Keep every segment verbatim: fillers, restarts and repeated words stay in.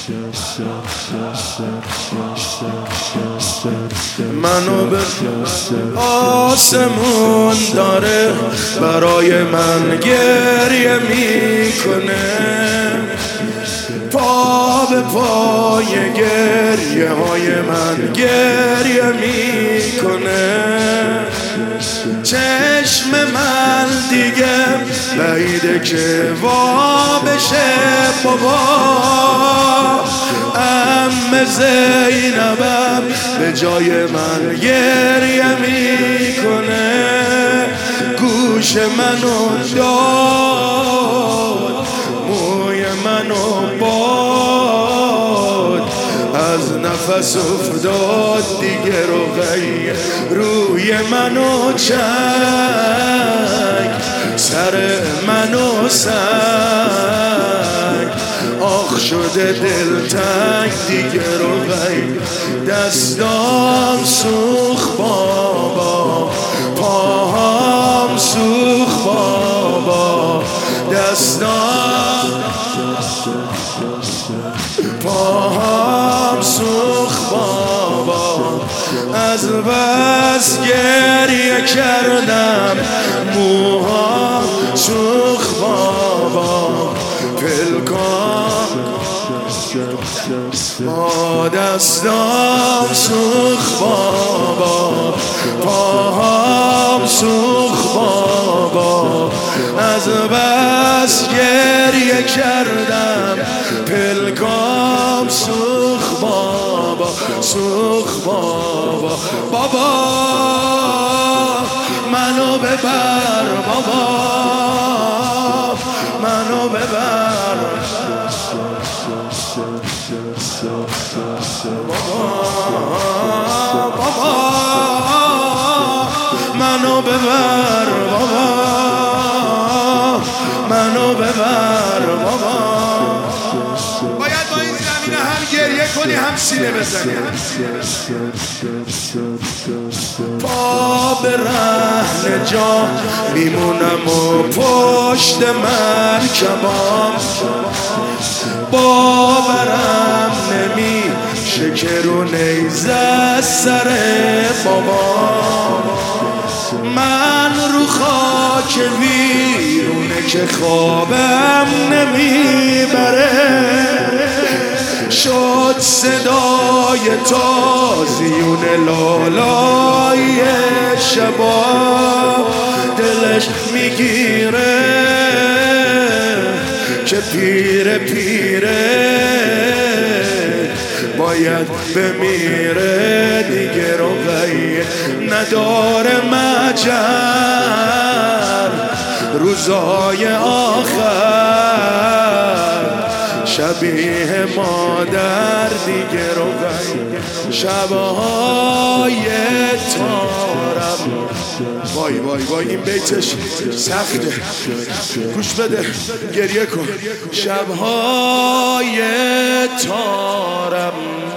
منو به آسمون داره برای من گریه میکنه، پا به پای گریه های من گریه میکنه. چشم من دیگه بعیده که وا بشه بابا، ام زینبم به جای من گریه میکنه. گوش منو داد، موی منو باد، از نفس افتاد دیگه رو غیر روی منو چنگ، سر منو سنگ، آخ شده دلتنگ دیگه رو غیر. دستام سوخ بابا، پاهام سوخ بابا، دستام پاهام سوخ بابا، از بس گریه کردم موها سوخ بابا. پلکان ما دستام سوخ بابا، پاهام سوخ بابا، از بس گریه کردم پلکام سوخ بابا، سوخ بابا. بابا منو ببر بابا، منو ببر بابا، بابا منو ببر بابا، منو ببر بابا. باید با این زمینه هم گریه کنی هم سینه بزنی. پا به رهن جا میمونم و پشت مرکبام، باورم نمیشه که رو نیزه سر بابا. من رو خاک ویرونه که خوابم نمیبره، شد صدای تازیون لالای شبا، دلش میگیره که پیره پیره باید بمیره دیگه رو غیر نداره مجر. روزای آخر شبیه مادر دیگه رو غیر، شبهای تارم. وای وای وای این بیتش سخته، گوش بده گریه کن. شبهای تارم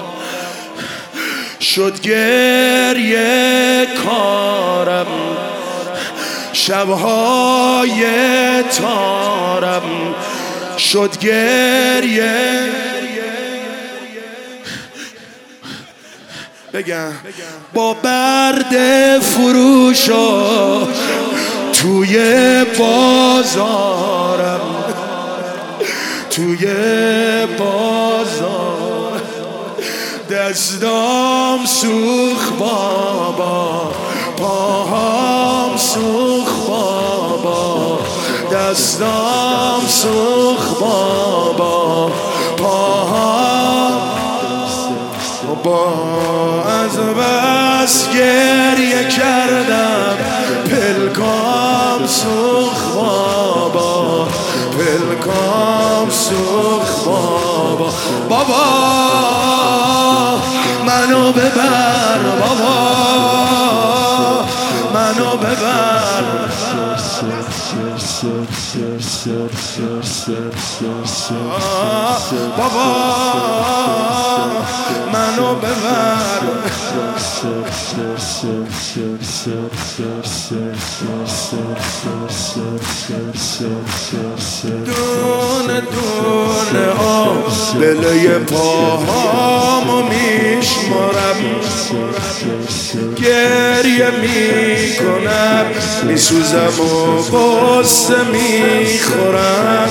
شد گریه کارم، شبهای تارم شد گریه. بگم با برد فروشا توی بازارم، توی بازار دستام سوخ بابا، پاهام سوخ بابا، دستام سوخ بابا، پاهام بابا. از بس گریه کردم پلکام سوخ بابا، پلکام سوخ بابا. بابا منو ببر بابا، منو ببر بابا، منو ببر. دونه دونه آبله پاهامو میشمارم، گریه میکنم، میسوزم و قصه میخورم.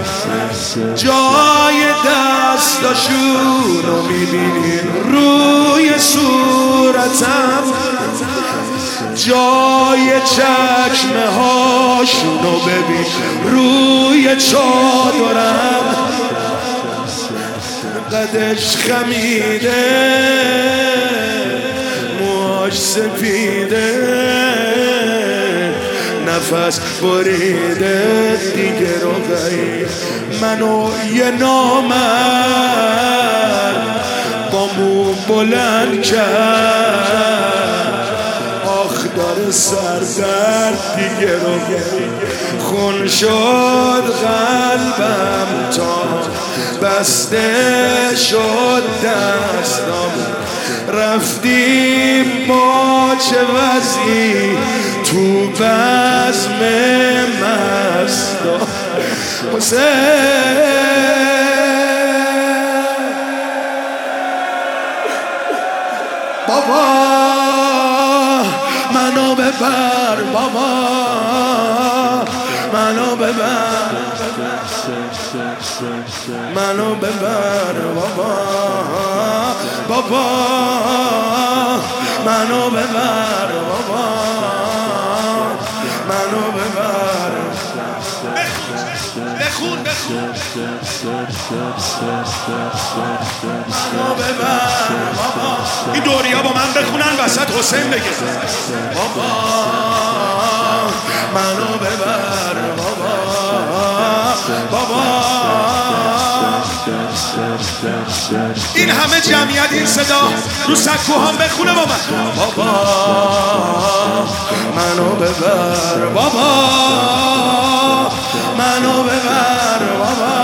جای دستاشونو میبینین روی صورتم، جای چکمه هاشونو ببین روی چادرم. قدش خمیده، موهاش سپیده، نفس بریده دیگه رو غیر. منو یه نامرد با مو بلند کرد، آخ داره سردرد دیگه رو غیر. خون شد قلبم تا بسته شد دستم، رفتیم ما چه وضعی تو بزم مستا. حسین بابا منو ببر، بابا منو ببر، منو ببر بابا، بابا منو ببر، بابا منو ببر. بخون بخون منو ببر بابا. این دوریا با من بخونن وسط حسین بگه بابا منو ببر، بابا بابا. این همه جمعیت این صدا رو سکوهام بخونه با من. بابا منو ببر، بابا منو ببر، بابا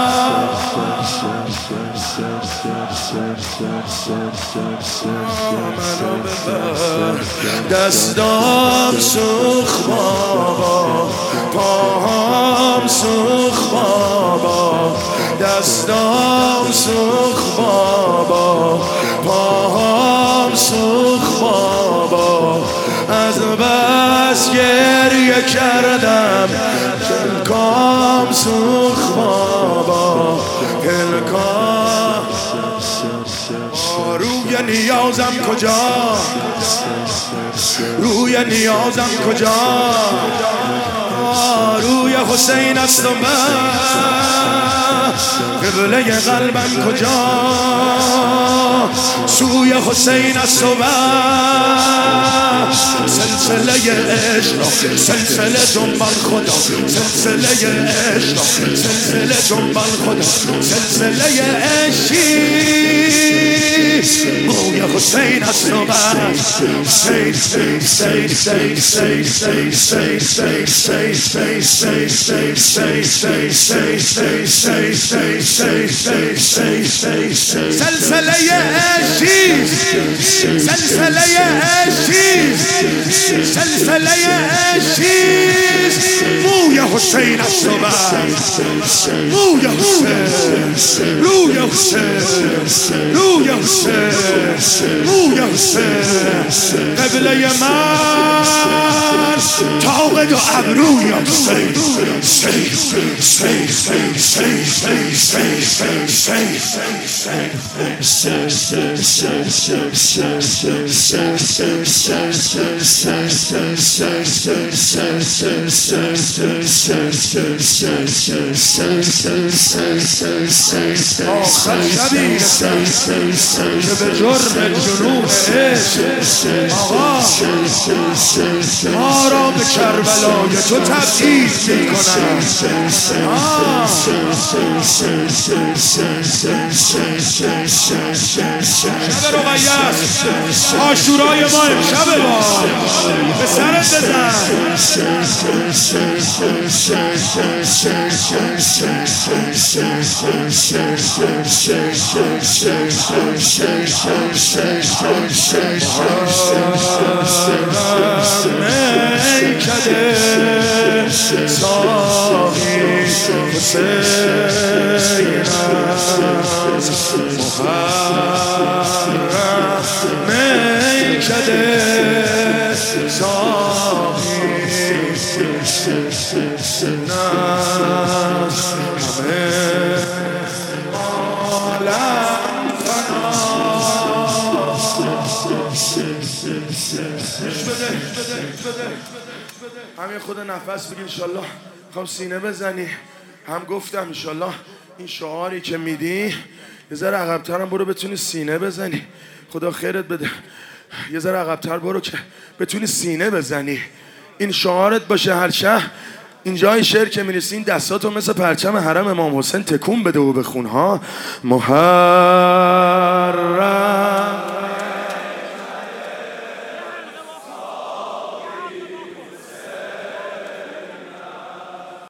منو ببر. دستام سوخ بابا، پاهام سوخ بابا، دستام سوخ بابا، پاهام سوخ بابا. از بس گریه کردم پلکام سوخ بابا، پلکام. روی نیازم کجا، روی نیازم کجا، روی حسین است و من قبله قلبم کجا، سوی حسین است و من سلسله عشق، سلسله دنبال خدا، سلسله عشق، سلسله دنبال خدا، سلسله عشقی روی حسین است و من. حسین حسین حسین حسین حسین حسین حسین سلسله عشقی، سلسله عشقی، سلسله عشقی موی حسین است و من. موی حسین، روی حسین، روی حسین، موی حسین، قبله من طاقت و ابروی حسین. حسین حسین حسین آخر شبی که به جرم جنون عشق آقا ما را به کربلای تو تبدیل میکنم. شب رقیه عاشورای ما امشب ما به سرت بزن. میکده ساقی حسینم محرم میکده ساقی حسینم همه عالم فنا همین خود نفس بگی انشالله میخوام سینه بزنی هم گفتم انشالله این شعاری که میدی یه ذره عقب‌تر هم برو بتونی سینه بزنی خدا خیرت بده یه ذره عقب‌تر برو که بتونی سینه بزنی این شعارت باشه هر شهر اینجای شعر که میرسی این دستاتو مثل پرچم حرم امام حسین تکون بده و بخون ها محرم